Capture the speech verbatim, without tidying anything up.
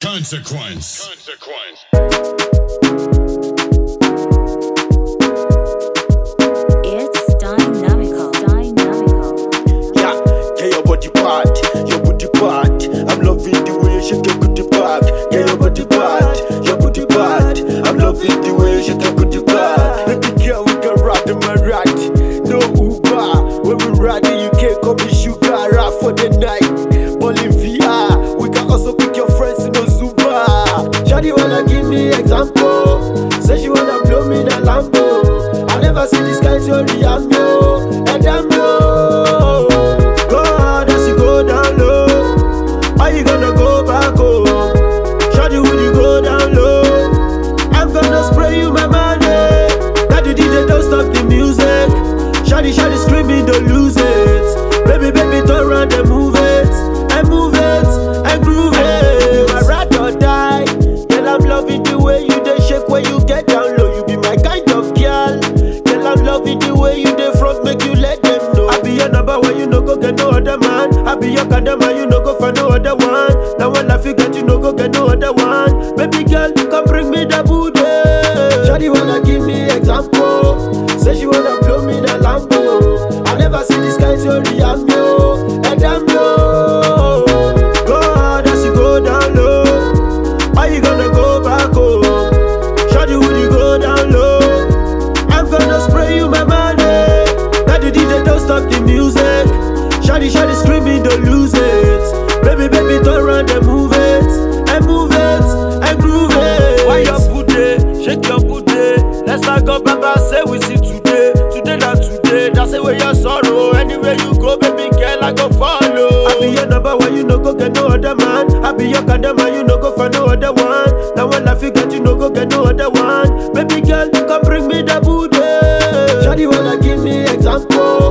Consequence. Consequence. It's dynamical. Dynamical. Yeah, get your body part, your booty part. I'm loving the way you shake your booty back. Get your body part, your booty part. I'm loving the way you shake your booty back. Baby girl, we can ride in my ride. No Uber, when we ride in U K, call me sugar rap for the night. Bowling V R, we can also pick your friends in no Zuba. Shawty wanna give me example, say she wanna blow me in a Lambo. I never see this kind of Rihanna, and I'm no. Go hard as you go down low. Are you gonna go back home? Shawty, will you go down low? I'm gonna spray you my money. That the D J don't stop the music. Shawty, shawty screaming, don't lose it. Baby, baby, turn around and move it, and move it, and groove it. You my ride or die. Girl, I'm loving the way you dey shake when you get down low. You be my kind of girl. Girl, I'm loving the way you dey front, make you let them know. I be your number one, you no go get no other man. I be your kind of man, you no go find no other one. Now when I forget, you no go get no other one. Baby girl, come bring me the booty. Shawty wanna give me example, say she wanna blow me the Lambo. I never see this kind of Rihanna, and I'm no. Go hard as you go down low. Are you gonna go back home? Shawty, will you go down low? I'm gonna spray you my money. That the D J don't stop the music. Shawty, shawty screaming, don't lose it. Baby, baby, turn around and move it, and move it, and groove it. Why your booty, shake your booty. Let's not go back and say we see today. Today not today, that's the way your sorrow. Anywhere you go, baby girl, I go follow. I be your number one, you no go get no other man. I be your kind of man, you no go find no other one. Now when I forget, you no go get no other one. Baby girl, come bring me the booty. Shawty wanna give me example,